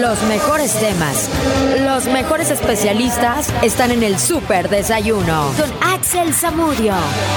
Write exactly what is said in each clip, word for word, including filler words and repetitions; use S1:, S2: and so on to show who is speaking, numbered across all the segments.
S1: Los mejores temas, los mejores especialistas están en el Súper Desayuno con Axel Zamudio.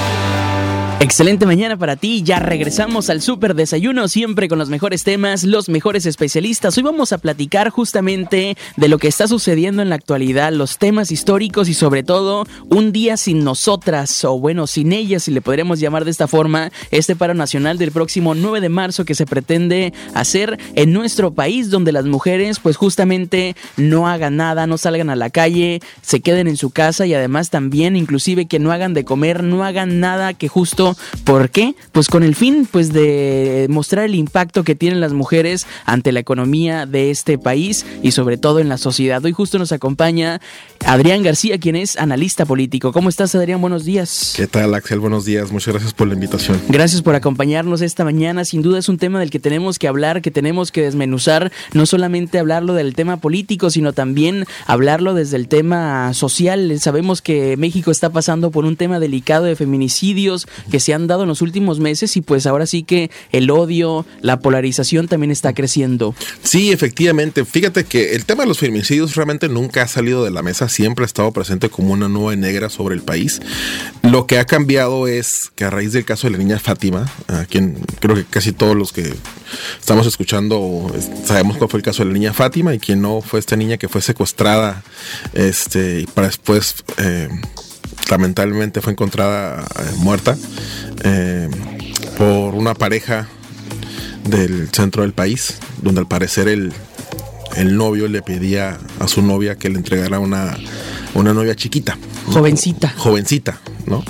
S2: Excelente mañana para ti, ya regresamos al Súper Desayuno, siempre con los mejores temas, los mejores especialistas. Hoy vamos a platicar justamente de lo que está sucediendo en la actualidad, los temas históricos y sobre todo un día sin nosotras, o bueno, sin ellas, si le podríamos llamar de esta forma, este paro nacional del próximo nueve de marzo que se pretende hacer en nuestro país, donde las mujeres pues justamente no hagan nada, no salgan a la calle, se queden en su casa y además también inclusive que no hagan de comer, no hagan nada que justo. ¿Por qué? Pues con el fin pues de mostrar el impacto que tienen las mujeres ante la economía de este país y sobre todo en la sociedad. Hoy justo nos acompaña Adrián García, quien es analista político. ¿Cómo estás, Adrián? Buenos días.
S3: ¿Qué tal, Axel? Buenos días. Muchas gracias por la invitación.
S2: Gracias por acompañarnos esta mañana. Sin duda es un tema del que tenemos que hablar, que tenemos que desmenuzar. No solamente hablarlo del tema político, sino también hablarlo desde el tema social. Sabemos que México está pasando por un tema delicado de feminicidios que se han dado en los últimos meses y pues ahora sí que el odio, la polarización también está creciendo.
S3: Sí, efectivamente. Fíjate que el tema de los feminicidios realmente nunca ha salido de la mesa, siempre ha estado presente como una nube negra sobre el país. Lo que ha cambiado es que a raíz del caso de la niña Fátima, a quien creo que casi todos los que estamos escuchando sabemos cuál fue el caso de la niña Fátima, y quien no fue esta niña que fue secuestrada este, y para después eh, lamentablemente fue encontrada eh, muerta eh, por una pareja del centro del país, donde al parecer el, el novio le pedía a su novia que le entregara una, una novia chiquita, ¿no? Jovencita. Jovencita, ¿no?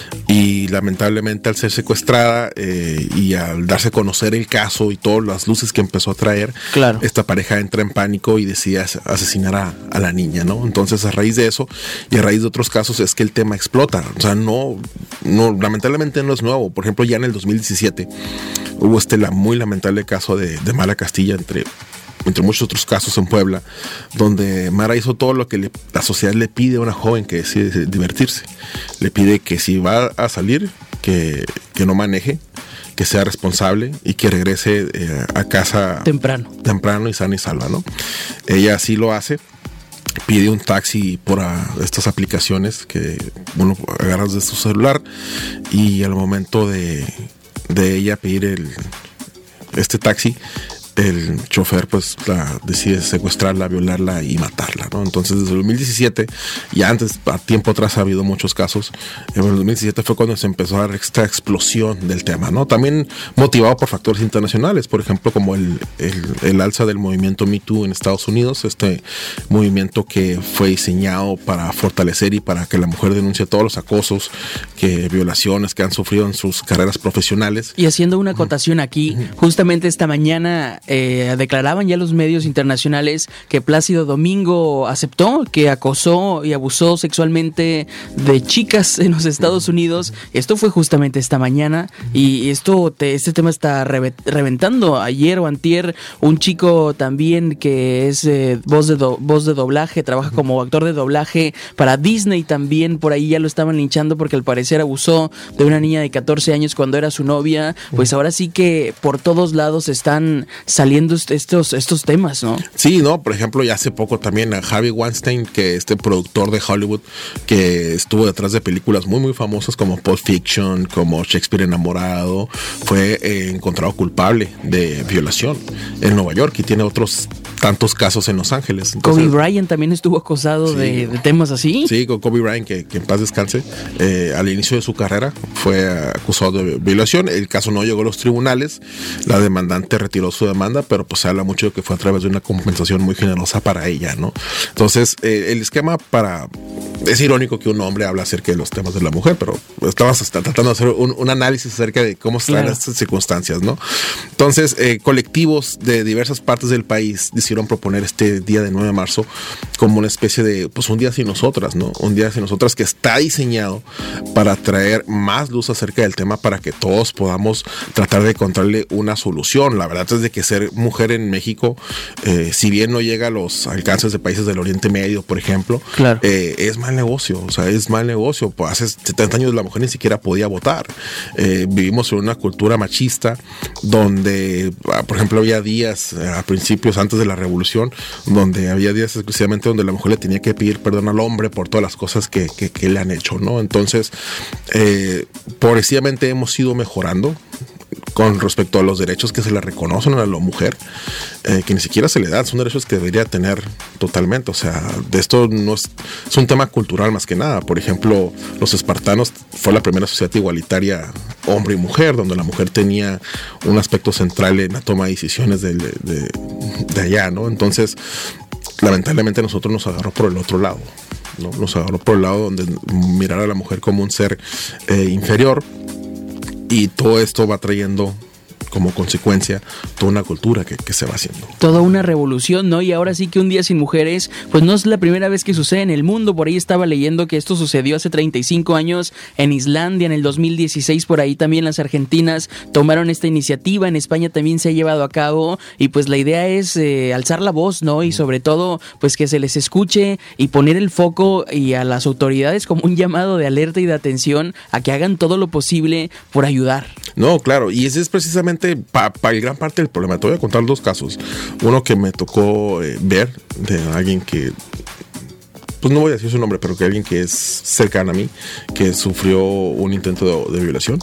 S3: Y lamentablemente al ser secuestrada eh, y al darse a conocer el caso y todas las luces que empezó a traer, claro, esta pareja entra en pánico y decide asesinar a, a la niña, ¿no? Entonces a raíz de eso y a raíz de otros casos es que el tema explota. O sea, no, no lamentablemente no es nuevo. Por ejemplo, ya en el dos mil diecisiete hubo este la, muy lamentable caso de, de Mara Castilla, entre entre muchos otros casos en Puebla, donde Mara hizo todo lo que le, la sociedad le pide a una joven que decide divertirse. Le pide que si va a salir, que, que no maneje, que sea responsable y que regrese eh, a casa
S2: temprano.
S3: temprano y sana y salva, ¿no? Ella así lo hace. Pide un taxi por a, estas aplicaciones que uno agarra de su celular, y al momento de, de ella pedir el, este taxi, el chofer pues la decide secuestrarla, violarla y matarla, ¿no? Entonces desde el dos mil diecisiete, y antes, a tiempo atrás ha habido muchos casos. En el dos mil diecisiete fue cuando se empezó a dar esta explosión del tema, ¿no? También motivado por factores internacionales, por ejemplo, como el, el, el alza del movimiento Me Too en Estados Unidos, este movimiento que fue diseñado para fortalecer y para que la mujer denuncie todos los acosos, que violaciones que han sufrido en sus carreras profesionales.
S2: Y haciendo una acotación aquí, justamente esta mañana Eh, declaraban ya los medios internacionales que Plácido Domingo aceptó que acosó y abusó sexualmente de chicas en los Estados Unidos. Esto fue justamente esta mañana, y esto te, este tema está re, reventando. Ayer o antier, un chico también que es eh, voz, de do, voz de doblaje, trabaja como actor de doblaje para Disney, también por ahí ya lo estaban linchando porque al parecer abusó de una niña de catorce años cuando era su novia. Pues ahora sí que por todos lados están saliendo estos, estos temas, ¿no?
S3: Sí, ¿no? Por ejemplo, ya hace poco también a Harvey Weinstein, que este productor de Hollywood, que estuvo detrás de películas muy, muy famosas como Pulp Fiction, como Shakespeare enamorado, fue eh, encontrado culpable de violación en Nueva York, y tiene otros tantos casos en Los Ángeles.
S2: Entonces, Kobe Bryant también estuvo acosado sí, de, de temas así.
S3: Sí, con Kobe Bryant, que, que en paz descanse, eh, al inicio de su carrera fue acusado de violación. El caso no llegó a los tribunales, la demandante retiró su demanda, pero pues se habla mucho de que fue a través de una compensación muy generosa para ella, ¿no? Entonces, eh, el esquema para... Es irónico que un hombre habla acerca de los temas de la mujer, pero estamos tratando de hacer un, un análisis acerca de cómo están claro. estas circunstancias, ¿no? Entonces, eh, colectivos de diversas partes del país decidieron proponer este día de nueve de marzo como una especie de, pues un día sin nosotras, ¿no? Un día sin nosotras que está diseñado para traer más luz acerca del tema, para que todos podamos tratar de encontrarle una solución. La verdad es de que ser mujer en México, eh, si bien no llega a los alcances de países del Oriente Medio, por ejemplo, claro. eh, es mal negocio, o sea, es mal negocio. Pues hace setenta años la mujer ni siquiera podía votar. Eh, vivimos en una cultura machista donde, por ejemplo, había días a principios, antes de la revolución, donde había días exclusivamente donde la mujer le tenía que pedir perdón al hombre por todas las cosas que, que, que le han hecho, ¿no? Entonces, eh, progresivamente hemos ido mejorando con respecto a los derechos que se le reconocen a la mujer, eh, que ni siquiera se le dan, son derechos que debería tener totalmente. O sea, de esto no es, es un tema cultural más que nada. Por ejemplo, los espartanos fue la primera sociedad igualitaria hombre y mujer, donde la mujer tenía un aspecto central en la toma de decisiones de, de, de, de allá, ¿no? Entonces, lamentablemente a nosotros nos agarró por el otro lado, ¿no? Nos agarró por el lado donde mirar a la mujer como un ser eh, inferior. Y todo esto va trayendo como consecuencia toda una cultura que, que se va haciendo.
S2: Toda una revolución, ¿no? Y ahora sí que un día sin mujeres, pues no es la primera vez que sucede en el mundo. Por ahí estaba leyendo que esto sucedió hace treinta y cinco años en Islandia, en el dos mil dieciséis, por ahí también las argentinas tomaron esta iniciativa, en España también se ha llevado a cabo, y pues la idea es eh, alzar la voz, ¿no? Y sobre todo, pues que se les escuche y poner el foco y a las autoridades como un llamado de alerta y de atención a que hagan todo lo posible por ayudar.
S3: No, claro, y ese es precisamente para pa gran parte del problema. Te voy a contar dos casos. Uno que me tocó eh, ver de alguien que, pues no voy a decir su nombre, pero que alguien que es cercano a mí, que sufrió un intento de, de violación,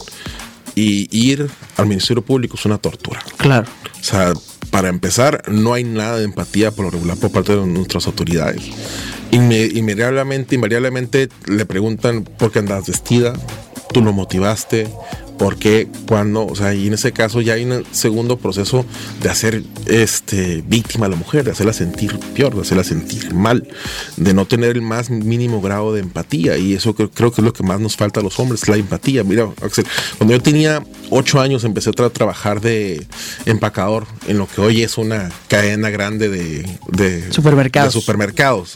S3: y ir al Ministerio Público es una tortura.
S2: Claro.
S3: O sea, para empezar, no hay nada de empatía por lo regular por parte de nuestras autoridades. Inme invariablemente, invariablemente le preguntan por qué andas vestida, tú lo motivaste, por qué, cuándo, o sea, y en ese caso ya hay un segundo proceso de hacer este, víctima a la mujer, de hacerla sentir peor, de hacerla sentir mal, de no tener el más mínimo grado de empatía, y eso creo, creo que es lo que más nos falta a los hombres, la empatía. Mira, Axel, cuando yo tenía ocho años empecé a tra trabajar de empacador en lo que hoy es una cadena grande de, de,
S2: supermercados.
S3: de supermercados,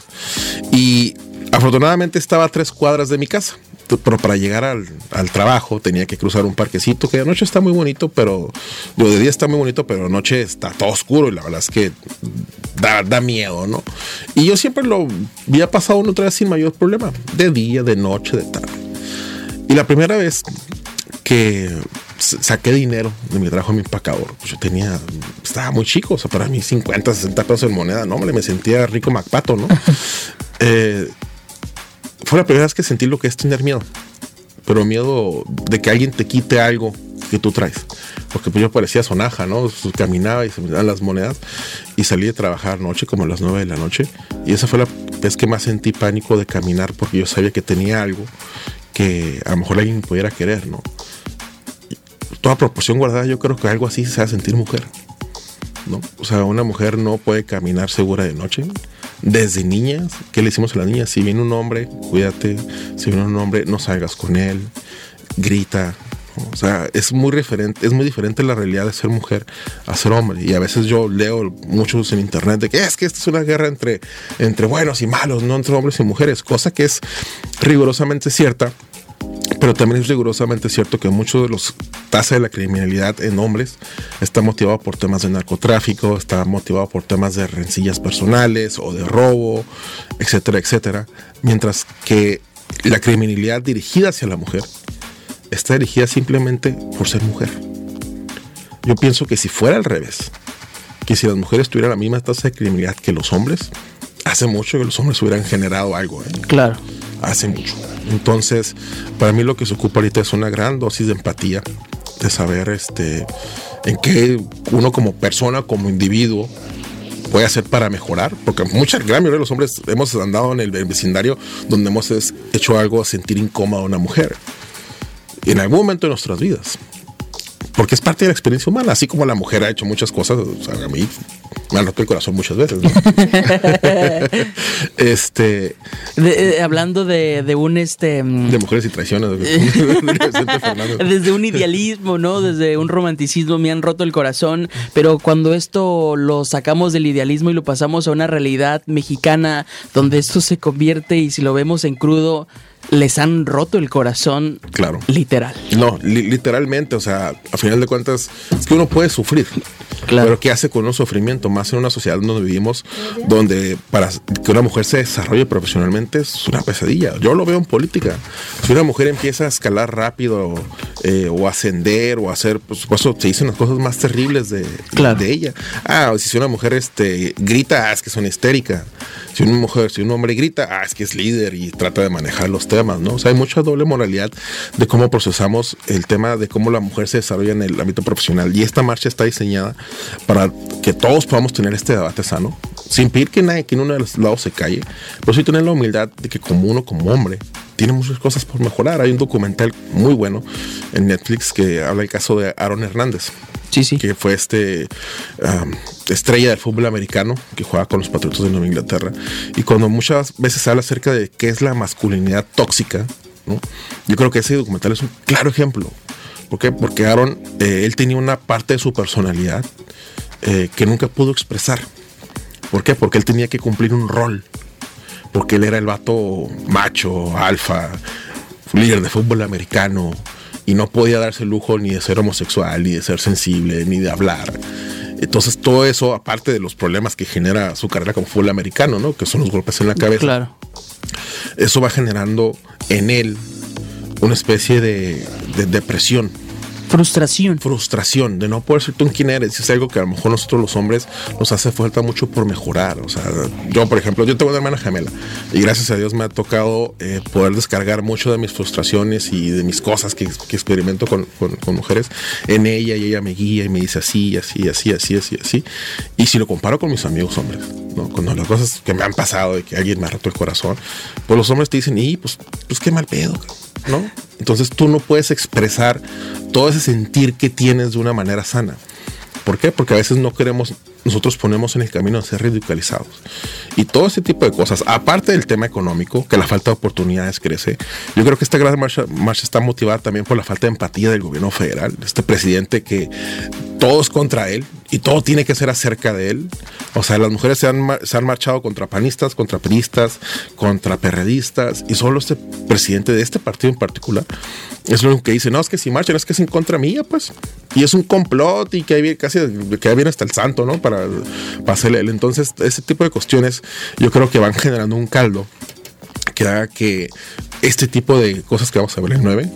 S3: y afortunadamente estaba a tres cuadras de mi casa. Pero para llegar al, al trabajo tenía que cruzar un parquecito que de noche está muy bonito, pero digo, de día está muy bonito, pero de noche está todo oscuro y la verdad es que da, da miedo, ¿no? Y yo siempre lo había pasado una otra vez sin mayor problema, de día, de noche, de tarde. Y la primera vez que saqué dinero de mi trabajo en mi empacador, pues yo tenía, estaba muy chico, o sea, para mí cincuenta, sesenta pesos en moneda, no, hombre, me sentía rico MacPato, ¿no? eh... Fue la primera vez que sentí lo que es tener miedo, pero miedo de que alguien te quite algo que tú traes, porque pues yo parecía sonaja, ¿no? Caminaba y se me daban las monedas y salí de trabajar noche como a las nueve de la noche, y esa fue la vez que más sentí pánico de caminar, porque yo sabía que tenía algo que a lo mejor alguien pudiera querer, ¿no? Toda proporción guardada, yo creo que algo así se va a sentir mujer, ¿no? O sea, una mujer no puede caminar segura de noche. Desde niñas, ¿qué le decimos a las niñas? Si viene un hombre, cuídate. Si viene un hombre, no salgas con él. Grita. O sea, es muy diferente, es muy diferente la realidad de ser mujer a ser hombre. Y a veces yo leo muchos en internet de que es que esta es una guerra entre, entre buenos y malos, no entre hombres y mujeres, cosa que es rigurosamente cierta. Pero también es rigurosamente cierto que muchos de los tasa de la criminalidad en hombres está motivado por temas de narcotráfico, está motivado por temas de rencillas personales o de robo, etcétera, etcétera. Mientras que la criminalidad dirigida hacia la mujer está dirigida simplemente por ser mujer. Yo pienso que si fuera al revés, que si las mujeres tuvieran la misma tasa de criminalidad que los hombres, hace mucho que los hombres hubieran generado algo, ¿eh?
S2: Claro.
S3: Hace mucho. Entonces, para mí lo que se ocupa ahorita es una gran dosis de empatía, de saber este, en qué uno como persona, como individuo, puede hacer para mejorar, porque mucha gran mayoría de los hombres hemos andado en el vecindario donde hemos hecho algo a sentir incómoda a una mujer, en algún momento de nuestras vidas, porque es parte de la experiencia humana, así como la mujer ha hecho muchas cosas. O sea, a mí me han roto el corazón muchas veces, ¿no? este
S2: de, eh, hablando de, de un este
S3: de mujeres y traiciones
S2: desde un idealismo, ¿no? Desde un romanticismo me han roto el corazón, pero cuando esto lo sacamos del idealismo y lo pasamos a una realidad mexicana donde esto se convierte, y si lo vemos en crudo, les han roto el corazón.
S3: Claro.
S2: Literal.
S3: No, li- literalmente, o sea, a final de cuentas, es que uno puede sufrir.
S2: Claro.
S3: Pero ¿qué hace con un sufrimiento? Más en una sociedad donde vivimos, donde para que una mujer se desarrolle profesionalmente es una pesadilla. Yo lo veo en política. Si una mujer empieza a escalar rápido eh, o ascender o hacer, por supuesto, se dicen las cosas más terribles de,
S2: claro.
S3: de ella. Ah, si una mujer este, grita, ah, es que es una histérica. Si una mujer, si un hombre grita, ah, es que es líder y trata de manejar los temas, ¿no? O sea, hay mucha doble moralidad de cómo procesamos el tema de cómo la mujer se desarrolla en el ámbito profesional. Y esta marcha está diseñada para que todos podamos tener este debate sano, sin pedir que nadie, que en uno de los lados se calle, pero sí tener la humildad de que como uno, como hombre, tiene muchas cosas por mejorar. Hay un documental muy bueno en Netflix que habla del caso de Aaron Hernández.
S2: Sí, sí.
S3: Que fue este um, estrella del fútbol americano que juega con los Patriotas de Nueva Inglaterra. Y cuando muchas veces se habla acerca de qué es la masculinidad tóxica, ¿no? Yo creo que ese documental es un claro ejemplo. ¿Por qué? Porque Aaron, eh, él tenía una parte de su personalidad eh, que nunca pudo expresar. ¿Por qué? Porque él tenía que cumplir un rol. Porque él era el vato macho, alfa, líder de fútbol americano, y no podía darse el lujo ni de ser homosexual, ni de ser sensible, ni de hablar. Entonces todo eso, aparte de los problemas que genera su carrera como fútbol americano, ¿no? Que son los golpes en la cabeza.
S2: Claro.
S3: Eso va generando en él una especie de, de depresión.
S2: Frustración.
S3: Frustración de no poder ser tú quién eres. Es algo que a lo mejor nosotros los hombres nos hace falta mucho por mejorar. O sea, yo por ejemplo, yo tengo una hermana gemela y gracias a Dios me ha tocado eh, poder descargar mucho de mis frustraciones y de mis cosas que, que experimento con, con, con mujeres en ella, y ella me guía y me dice así, así, así, así, así, así. Y si lo comparo con mis amigos hombres, ¿no? Con las cosas que me han pasado, de que alguien me ha roto el corazón, pues los hombres te dicen, y pues, pues qué mal pedo, ¿no? Entonces tú no puedes expresar todo ese sentir que tienes de una manera sana. ¿Por qué? Porque a veces no queremos, nosotros ponemos en el camino de ser ridiculizados. Y todo ese tipo de cosas, aparte del tema económico, que la falta de oportunidades crece, yo creo que esta gran marcha, marcha está motivada también por la falta de empatía del gobierno federal. Este presidente que todo es contra él y todo tiene que ser acerca de él. O sea, las mujeres se han, se han marchado contra panistas, contra priistas, contra perredistas, y solo este presidente de este partido en particular es lo único que dice, no, es que si marchan es que es en contra mía, pues. Y es un complot y que hay casi que viene hasta el santo, ¿no? Para, para hacerle él. Entonces, ese tipo de cuestiones yo creo que van generando un caldo que haga que este tipo de cosas que vamos a ver el nueve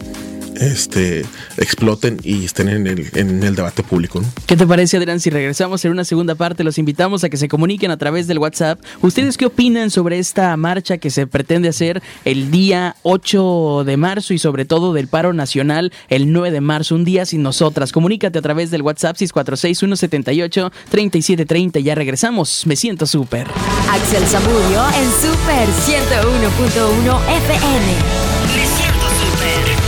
S3: este, exploten y estén en el, en el debate público, ¿no?
S2: ¿Qué te parece, Adrián? Si regresamos en una segunda parte, los invitamos a que se comuniquen a través del WhatsApp. ¿Ustedes qué opinan sobre esta marcha que se pretende hacer el día ocho de marzo y sobre todo del paro nacional el nueve de marzo, un día sin nosotras? Comunícate a través del WhatsApp seis cuatro seis, uno siete ocho, tres siete tres cero. Ya regresamos. Me siento súper.
S1: Axel Zamudio en Super ciento uno punto uno F M. Me siento súper.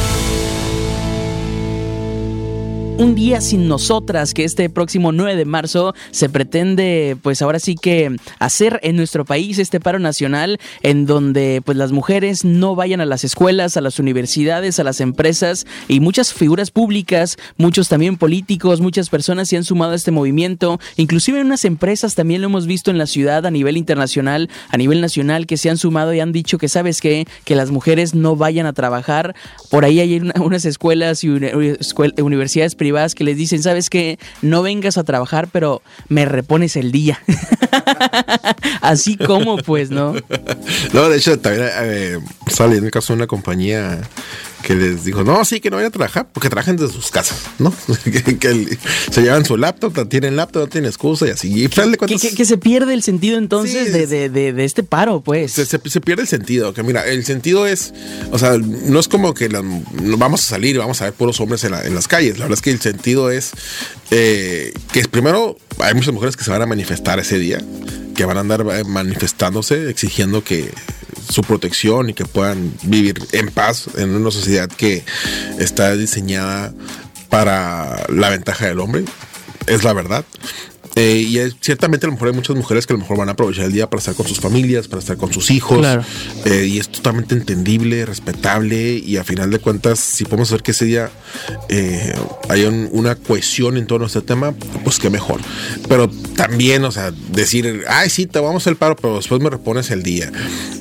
S2: Un día sin nosotras, que este próximo nueve de marzo se pretende, pues ahora sí que hacer en nuestro país este paro nacional en donde pues las mujeres no vayan a las escuelas, a las universidades, a las empresas, y muchas figuras públicas, muchos también políticos, muchas personas se han sumado a este movimiento, inclusive en unas empresas también lo hemos visto en la ciudad a nivel internacional, a nivel nacional, que se han sumado y han dicho que sabes qué, que las mujeres no vayan a trabajar. Por ahí hay una, unas escuelas y escuel, universidades privadas que les dicen, ¿sabes qué? No vengas a trabajar, pero me repones el día. Así como, pues, ¿no?
S3: No, de hecho, también eh, sale en el caso de una compañía que les dijo, no, sí, que no vayan a trabajar, porque trabajen desde sus casas, ¿no? que, que el, se llevan su laptop, tienen laptop, no tienen excusa y así. Y de
S2: cuentas, que, que, que se pierde el sentido entonces sí, de, de, de, de este paro, pues.
S3: Se, se, se pierde el sentido, que mira, el sentido es, o sea, no es como que la, vamos a salir y vamos a ver puros hombres en, la, en las calles. La verdad es que el sentido es eh, que primero hay muchas mujeres que se van a manifestar ese día, que van a andar manifestándose, exigiendo que su protección y que puedan vivir en paz en una sociedad que está diseñada para la ventaja del hombre. Es la verdad. Eh, y es, ciertamente a lo mejor hay muchas mujeres que a lo mejor van a aprovechar el día para estar con sus familias, para estar con sus hijos.
S2: Claro.
S3: Eh, y es totalmente entendible, respetable, y a final de cuentas, si podemos hacer que ese día eh, haya un, una cohesión en torno a este tema, pues qué mejor. Pero también, o sea, decir, ay, sí, te vamos al paro, pero después me repones el día.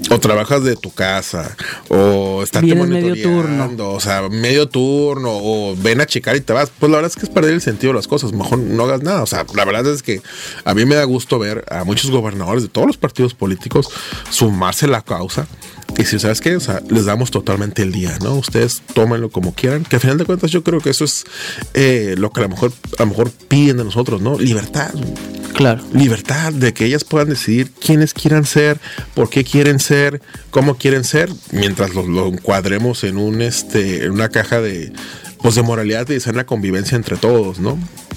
S3: o trabajas de tu casa, o estás
S2: medio turno,
S3: o sea, medio turno, o ven a checar y te vas, pues la verdad es que es perder el sentido de las cosas, mejor no hagas nada. O sea, la verdad es que a mí me da gusto ver a muchos gobernadores de todos los partidos políticos sumarse a la causa. Y si sabes qué, o sea, les damos totalmente el día, ¿no? Ustedes tómenlo como quieran, que al final de cuentas yo creo que eso es eh, lo que a lo mejor a lo mejor piden de nosotros, ¿no? Libertad.
S2: Claro.
S3: Libertad de que ellas puedan decidir quiénes quieran ser, por qué quieren ser, cómo quieren ser, mientras lo, lo encuadremos en un este, en una caja de, pues de moralidad y de sana convivencia entre todos, ¿no?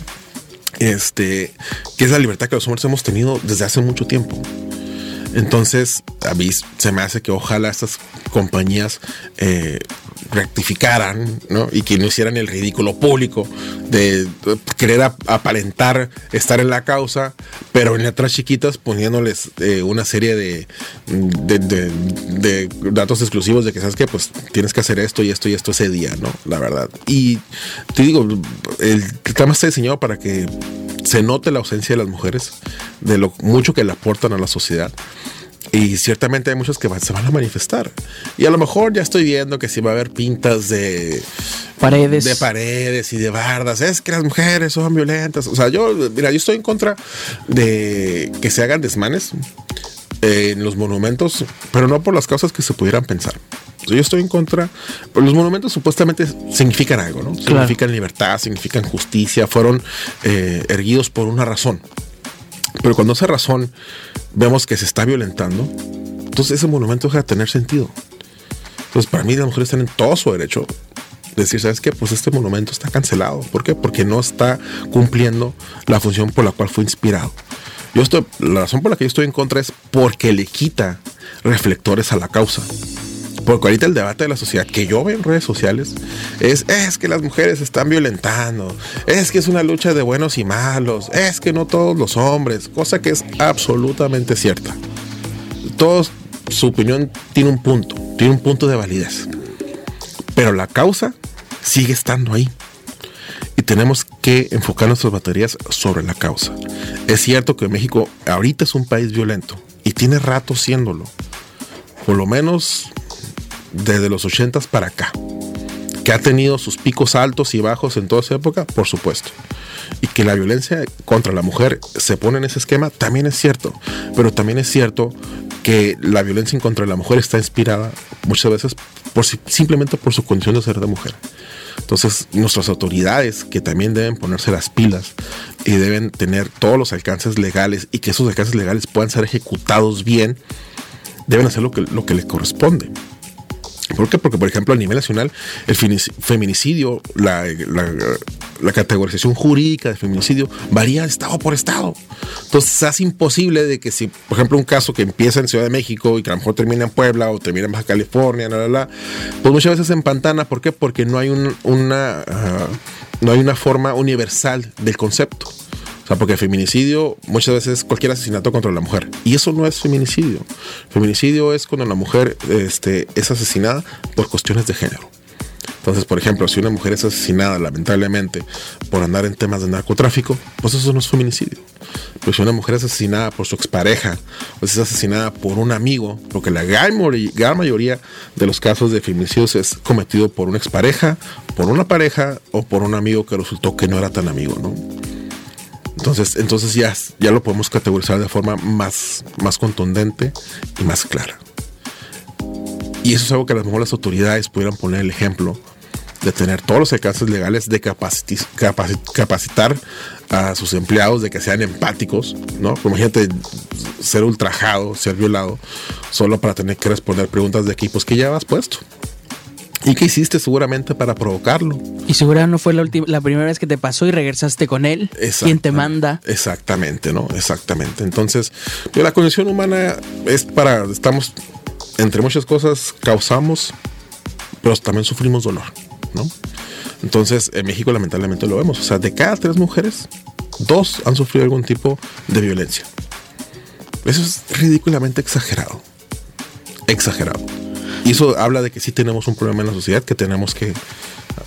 S3: Este, que es la libertad que los hombres hemos tenido desde hace mucho tiempo. Entonces, a mí se me hace que ojalá estas compañías eh, rectificaran, ¿no? Y que no hicieran el ridículo público de querer ap- aparentar estar en la causa, pero en letras chiquitas poniéndoles eh, una serie de, de, de, de datos exclusivos de que, ¿sabes qué? Pues tienes que hacer esto y esto y esto ese día, ¿no? La verdad. Y te digo, el programa está diseñado para que se note la ausencia de las mujeres, de lo mucho que le aportan a la sociedad. Y ciertamente hay muchos que van, se van a manifestar. Y a lo mejor ya estoy viendo que sí va a haber pintas de
S2: paredes.
S3: De paredes y de bardas. Es que las mujeres son violentas. O sea, yo, mira, yo estoy en contra de que se hagan desmanes en los monumentos, pero no por las causas que se pudieran pensar. Yo estoy en contra, pero los monumentos supuestamente significan algo, ¿no? Claro. Significan libertad, significan justicia, fueron eh, erguidos por una razón. Pero cuando esa razón vemos que se está violentando, entonces ese monumento deja de tener sentido. Entonces, para mí las mujeres están en todo su derecho de decir, ¿sabes qué? Pues este monumento está cancelado. ¿Por qué? Porque no está cumpliendo la función por la cual fue inspirado. Yo estoy, la razón por la que yo estoy en contra es porque le quita reflectores a la causa. Porque ahorita el debate de la sociedad que yo veo en redes sociales es, es que las mujeres se están violentando, es que es una lucha de buenos y malos, es que no todos los hombres, cosa que es absolutamente cierta. Todos, su opinión tiene un punto, tiene un punto de validez. Pero la causa sigue estando ahí. Y tenemos que enfocar nuestras baterías sobre la causa. Es cierto que México ahorita es un país violento y tiene rato siéndolo. Por lo menos desde los ochentas para acá, que ha tenido sus picos altos y bajos en toda esa época, por supuesto, y que la violencia contra la mujer se pone en ese esquema, también es cierto, pero también es cierto que la violencia contra la mujer está inspirada muchas veces por, simplemente por su condición de ser de mujer. Entonces, nuestras autoridades, que también deben ponerse las pilas y deben tener todos los alcances legales, y que esos alcances legales puedan ser ejecutados bien, deben hacer lo que, lo que les corresponde. ¿Por qué? Porque, por ejemplo, a nivel nacional, el feminicidio, la, la, la categorización jurídica de feminicidio varía estado por estado. Entonces, se hace imposible de que si, por ejemplo, un caso que empieza en Ciudad de México y que a lo mejor termina en Puebla o termina en Baja California, bla, bla, bla, pues muchas veces se empantana. ¿Por qué? Porque no hay un, una, uh, no hay una forma universal del concepto. O sea, porque feminicidio muchas veces es cualquier asesinato contra la mujer. Y eso no es feminicidio. Feminicidio es cuando la mujer este, es asesinada por cuestiones de género. Entonces, por ejemplo, si una mujer es asesinada lamentablemente por andar en temas de narcotráfico, pues eso no es feminicidio. Pero si una mujer es asesinada por su expareja, o si es asesinada por un amigo, porque la gran mayoría de los casos de feminicidios es cometido por una expareja, por una pareja o por un amigo que resultó que no era tan amigo, ¿no? Entonces, entonces ya, ya lo podemos categorizar de forma más, más contundente y más clara. Y eso es algo que a lo mejor las autoridades pudieran poner el ejemplo de tener todos los alcances legales, de capacit- capacit- capacitar a sus empleados, de que sean empáticos, ¿no? Imagínate ser ultrajado, ser violado, solo para tener que responder preguntas de equipos que ya has puesto. ¿Y qué hiciste seguramente para provocarlo?
S2: Y seguramente no fue la, última, la primera vez que te pasó y regresaste con él. ¿Quién te manda?
S3: Exactamente, ¿no? Exactamente. Entonces, la condición humana es para, estamos, entre muchas cosas, causamos, pero también sufrimos dolor, ¿no? Entonces, en México lamentablemente lo vemos. O sea, de cada tres mujeres, dos han sufrido algún tipo de violencia. Eso es ridículamente exagerado. Exagerado. Y eso habla de que sí tenemos un problema en la sociedad que tenemos que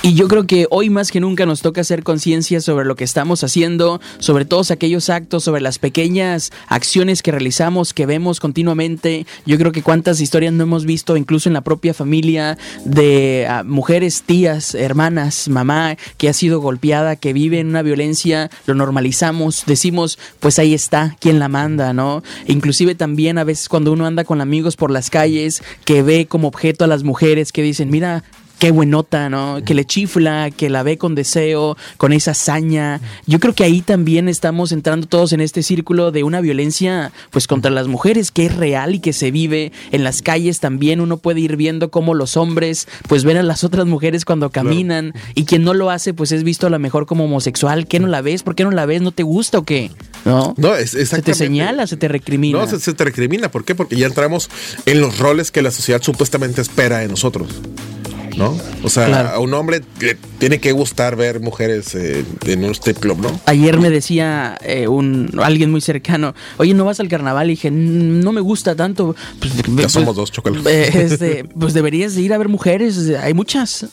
S2: Y yo creo que hoy más que nunca nos toca hacer conciencia sobre lo que estamos haciendo, sobre todos aquellos actos, sobre las pequeñas acciones que realizamos, que vemos continuamente. Yo creo que cuántas historias no hemos visto, incluso en la propia familia, de uh, mujeres, tías, hermanas, mamá, que ha sido golpeada, que vive en una violencia, lo normalizamos, decimos, pues ahí está, ¿quién la manda, no? E inclusive también a veces cuando uno anda con amigos por las calles, que ve como objeto a las mujeres, que dicen, mira, qué buenota, ¿no? Que le chifla, que la ve con deseo, con esa hazaña. Yo creo que ahí también estamos entrando todos en este círculo de una violencia, pues, contra las mujeres, que es real y que se vive en las calles también. Uno puede ir viendo cómo los hombres, pues, ven a las otras mujeres cuando caminan. Claro. Y quien no lo hace, pues, es visto a lo mejor como homosexual. ¿Qué no la ves? ¿Por qué no la ves? ¿No te gusta o qué? ¿No?
S3: No, es exactamente.
S2: Se te señala, se te recrimina.
S3: No, se, se te recrimina. ¿Por qué? Porque ya entramos en los roles que la sociedad supuestamente espera de nosotros, ¿no? O sea, claro, a un hombre le tiene que gustar ver mujeres eh, en un strip club, ¿no?
S2: Ayer me decía eh, un alguien muy cercano, oye, ¿no vas al carnaval? Y dije, no me gusta tanto. Pues,
S3: ya pues, somos dos, chócalo.
S2: Eh, este, pues deberías de ir a ver mujeres, hay muchas.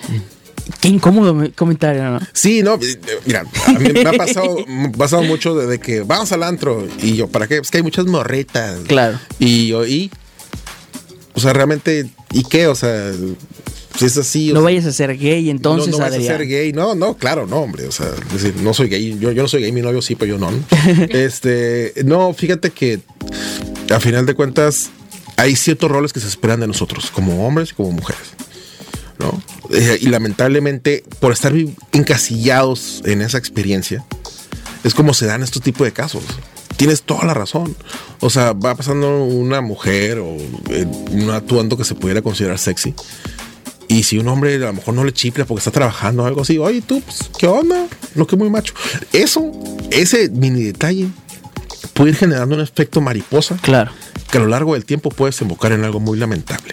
S2: Qué incómodo comentario, ¿no?
S3: Sí, no, mira, a mí me ha pasado, me ha pasado mucho de, de que vamos al antro y yo, ¿para qué? Es que hay muchas morretas.
S2: Claro.
S3: Y yo, y, o sea, realmente, ¿y qué? O sea, si es así.
S2: No
S3: sea,
S2: vayas a ser gay, entonces,
S3: no, no
S2: Adrián.
S3: vayas a ser gay. No, no, claro, no, hombre. O sea, es decir, no soy gay. Yo, yo no soy gay, mi novio sí, pero yo no. este, no, fíjate que a final de cuentas hay ciertos roles que se esperan de nosotros, como hombres y como mujeres, ¿no? Eh, y lamentablemente, por estar encasillados en esa experiencia, es como se dan estos tipos de casos. Tienes toda la razón. O sea, va pasando una mujer o eh, un atuendo que se pudiera considerar sexy. Y si un hombre a lo mejor no le chifla porque está trabajando o algo así, oye, tú, pues, ¿qué onda? No, que muy macho. Eso, ese mini detalle puede ir generando un efecto mariposa.
S2: Claro.
S3: Que a lo largo del tiempo puede desembocar en algo muy lamentable.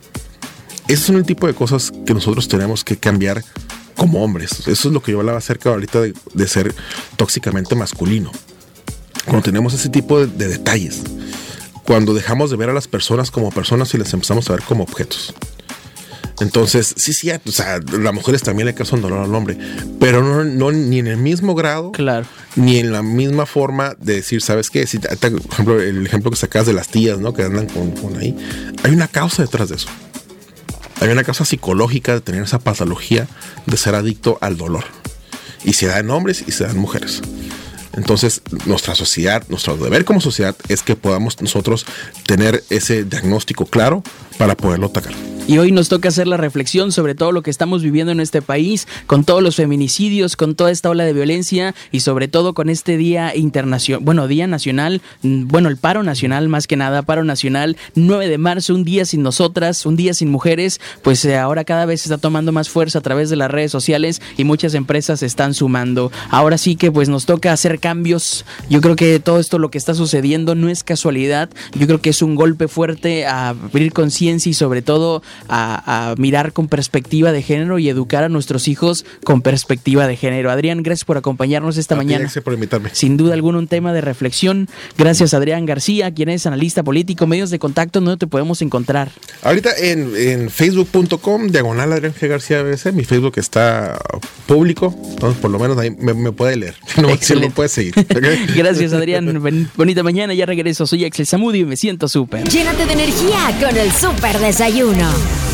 S3: Esos son el tipo de cosas que nosotros tenemos que cambiar como hombres. Eso es lo que yo hablaba acerca ahorita de, de ser tóxicamente masculino. Cuando tenemos ese tipo de, de detalles, cuando dejamos de ver a las personas como personas y les empezamos a ver como objetos. Entonces, sí, sí, o sea, las mujeres también le causan dolor al hombre, pero no, no ni en el mismo grado,
S2: claro,
S3: ni en la misma forma de decir, ¿sabes qué? Si, por ejemplo, el ejemplo que sacas de las tías, ¿no? Que andan con, con ahí, hay una causa detrás de eso. Hay una causa psicológica de tener esa patología de ser adicto al dolor. Y se da en hombres y se da en mujeres. Entonces, nuestra sociedad, nuestro deber como sociedad es que podamos nosotros tener ese diagnóstico claro para poderlo atacar.
S2: Y hoy nos toca hacer la reflexión sobre todo lo que estamos viviendo en este país, con todos los feminicidios, con toda esta ola de violencia y sobre todo con este día internacional, bueno, día nacional, bueno, el paro nacional más que nada, paro nacional, nueve de marzo, un día sin nosotras, un día sin mujeres, pues eh, ahora cada vez está tomando más fuerza a través de las redes sociales y muchas empresas se están sumando. Ahora sí que pues nos toca hacer cambios. Yo creo que todo esto lo que está sucediendo no es casualidad, yo creo que es un golpe fuerte a abrir conciencia y sobre todo A, a mirar con perspectiva de género y educar a nuestros hijos con perspectiva de género. Adrián, gracias por acompañarnos esta
S3: a
S2: mañana.
S3: Gracias por invitarme.
S2: Sin duda alguna un tema de reflexión. Gracias, Adrián García, quien es analista político. Medios de contacto, ¿dónde te podemos encontrar?
S3: Ahorita en, en facebook punto com, diagonal Adrián G. García B C. Mi Facebook está público, entonces por lo menos ahí me, me puede leer. No, si me puede seguir. ¿Okay?
S2: Gracias, Adrián. Bonita mañana, ya regreso. Soy Axel Zamudio y me siento súper.
S1: Llénate de energía con el Súper Desayuno.